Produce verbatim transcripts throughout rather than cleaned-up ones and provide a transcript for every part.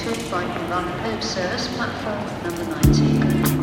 to Brighton London Hove Service, platform number nineteen.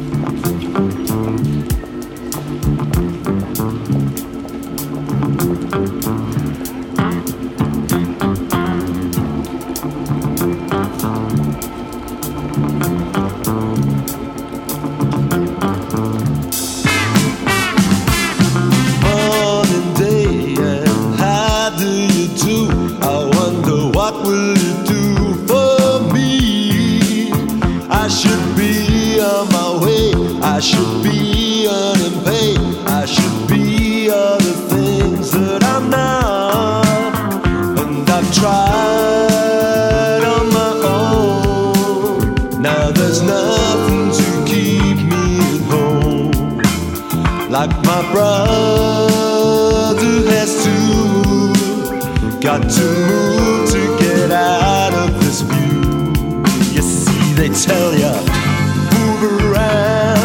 I should be earning pay. I should be other things that I'm not. And I've tried on my own. Now there's nothing to keep me at home. Like my brother has to. Got to move to get out of this view. You see, they tell ya, move around.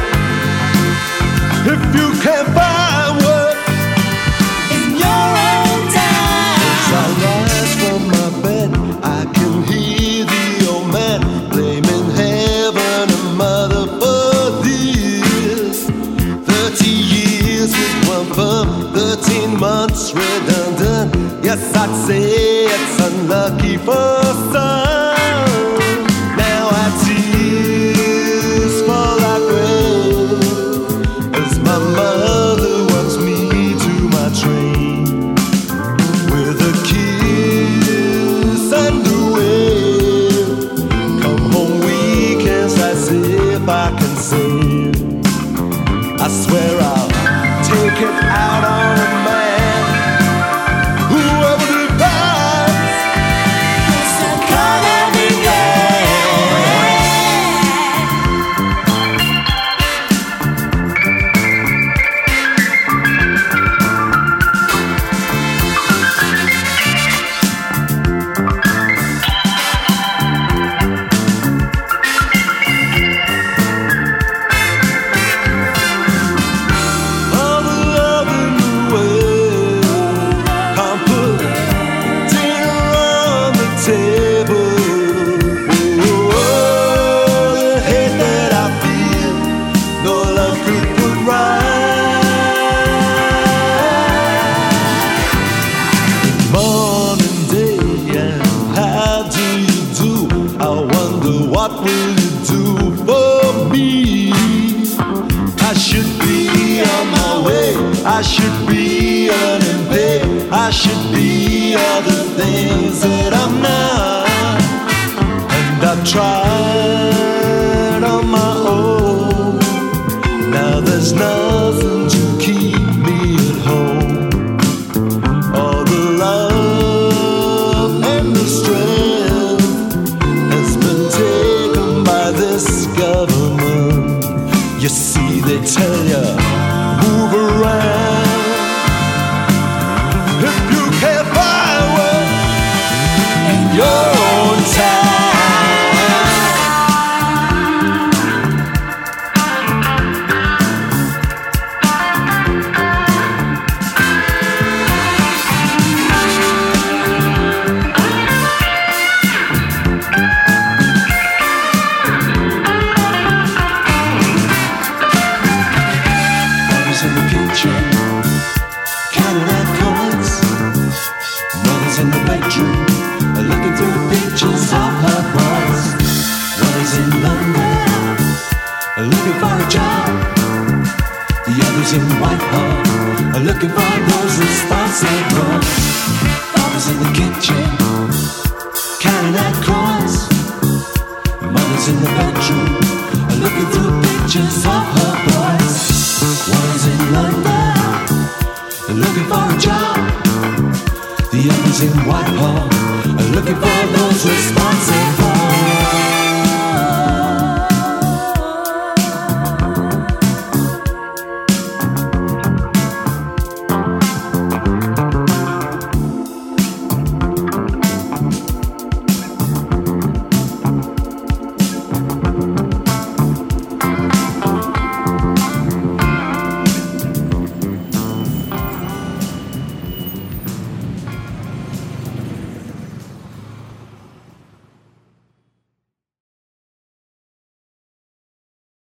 If you can't find work in your own town. As I rise from my bed, I can hear the old man blaming heaven and mother for this. Thirty years with one firm, thirteen months redundant. Yes, I'd say it's unlucky for some. Now I tears fall like rain as my mother walks me to my train with a kiss and a wave. Come home weekends as if I can save. I swear I'll take it out on a man, whoever departs, it's a kind of what will you do for me? I should be on my way. I should be earning pay. I should be all the things that I'm not. And I've tried on my own. Now there's nothing to keep me at home. All the love and the strength has been taken by this government. You see, they tell ya, move around. If you can't find work in your own town. In the kitchen, counting out coins. Mother's in the bedroom, looking through the pictures of her boys. One is in London, looking for a job. The other's in Whitehall, looking for those responsible. Father's in the kitchen, counting out coins. Mother's in the bedroom, looking through pictures of her boys. One is in London, looking for a job. The other's in Whitehall, looking for those responsible.